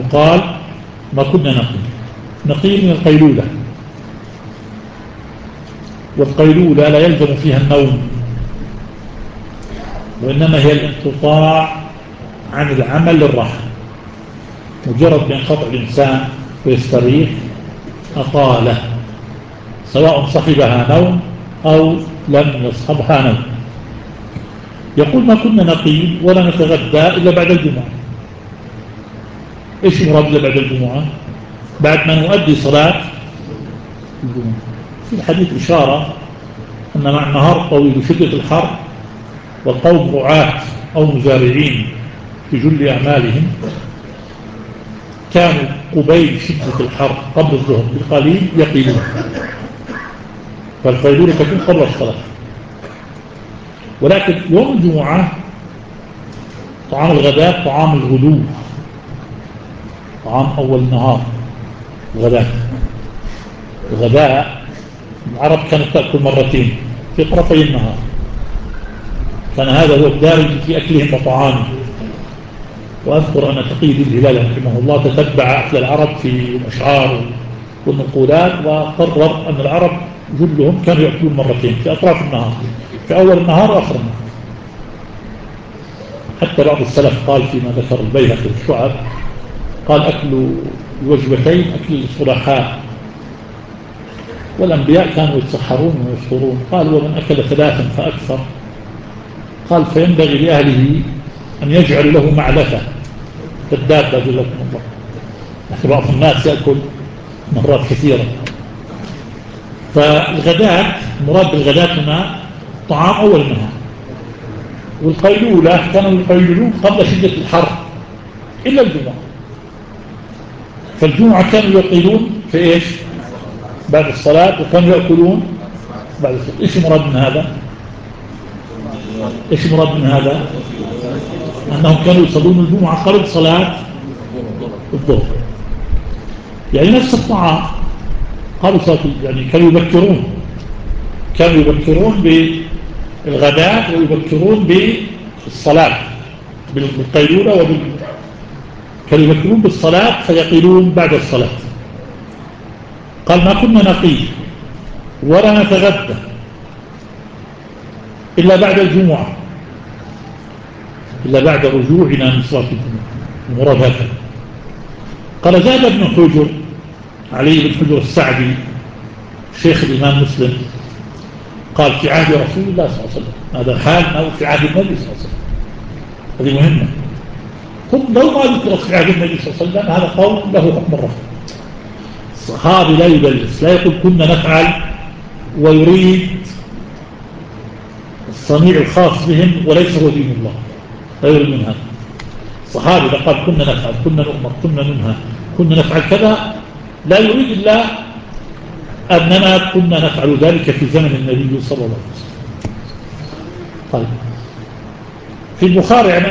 أنه قال ما كنا نقيل من القيلولة، والقيلولة لا يلزم فيها النوم، وإنما هي الانقطاع عن العمل للراحة. مجرد بينقطع الإنسان ويستريح أطاله، سواء صحبها نوم أو لم يصحبها نوم. يقول ما كنا نقيل ولا نتغدى إلا بعد الجمعة. إيش المراد إلا بعد الجمعة؟ بعد ما نؤدي صلاة الجمعة. في الحديث إشارة أن مع النهار طويل وشدة الحر والقوم رعاة أو مزارعين في جل أعمالهم، كانوا قبيل شدة الحر قبل الظهر بقليل يقيلون، فالقيلولة تكون قبل الصلاة. ولكن يوم الجمعة طعام الغداء طعام الغدو، طعام أول النهار الغداء العرب كانت تأكل مرتين في طرفي النهار، كان هذا هو الدارج في أكلهم وطعامهم. وأذكر أن تقي الهلال رحمه الله تتبع أكل العرب في الأشعار والنقولات، وقرر أن العرب جلهم كانوا يأكلون مرتين في أطراف النهار، في أول النهار وآخر النهار. حتى بعض السلف قال فيما ذكر البيهقي في الشعب، قال أكل الوجبتين أكل الصلحاء، والأنبياء كانوا يتسحرون ويفطرون. قال ومن أكل 3 فأكثر، قال فينبغي لأهله أن يجعلوا له معلفة كالدابة جلكم الله. نحن بعض الناس يأكل مرات كثيرة. فالغداء المراد بالغداء هنا طعام أول النهار. والقيلولة كانوا يقيلون قبل شدة الحر إلا الجمعة، فالجمعة كانوا يقيلون في إيش؟ بعد الصلاة، وكانوا يأكلون بعد الصلاة. إيش مراد من هذا؟ إيش مراد من هذا؟ أنهم كانوا يصلون الجمعة قبل صلاة الظهر، يعني نفس الطعام قبل صلاة، يعني كانوا يبكرون بالغداء ويبكرون بالصلاة بالقيلولة كانوا يبكرون بالصلاة فيقيلون بعد الصلاة. قال ما كنا نقيل ولا نتغدى إلا بعد الجمعة، إلا بعد رجوعنا من صلاة الجمعة. المراد هكذا. قال زاد ابن حجر، علي بن حجر السعدي شيخ الإمام مسلم، قال في عهد رسول الله صلى الله عليه وسلم. هذا حال أو في عهد النبي صلى الله عليه وسلم، هذه مهمة. لو ما ذكرت في عهد النبي صلى الله عليه وسلم هذا قول له حكم الرفض. الصحابي لا يدلس، لا يقول كنا نفعل ويريد الصنيع الخاص بهم وليس هو دين الله، لا يريد من هذا. الصحابي إذا قال كنا نفعل كنا نؤمر كنا ننهى كنا نفعل كذا، لا يريد إلا أننا كنا نفعل ذلك في زمن النبي صلى الله عليه وسلم. طيب في البخاري عن